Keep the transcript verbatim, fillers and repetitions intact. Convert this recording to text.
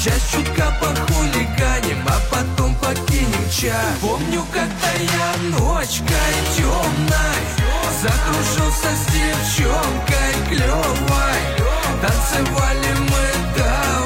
Сейчас чутка похулиганим, а потом покинем чат. Помню, когда я ночкой темной закружился с девчонкой клевой. Танцевали мы до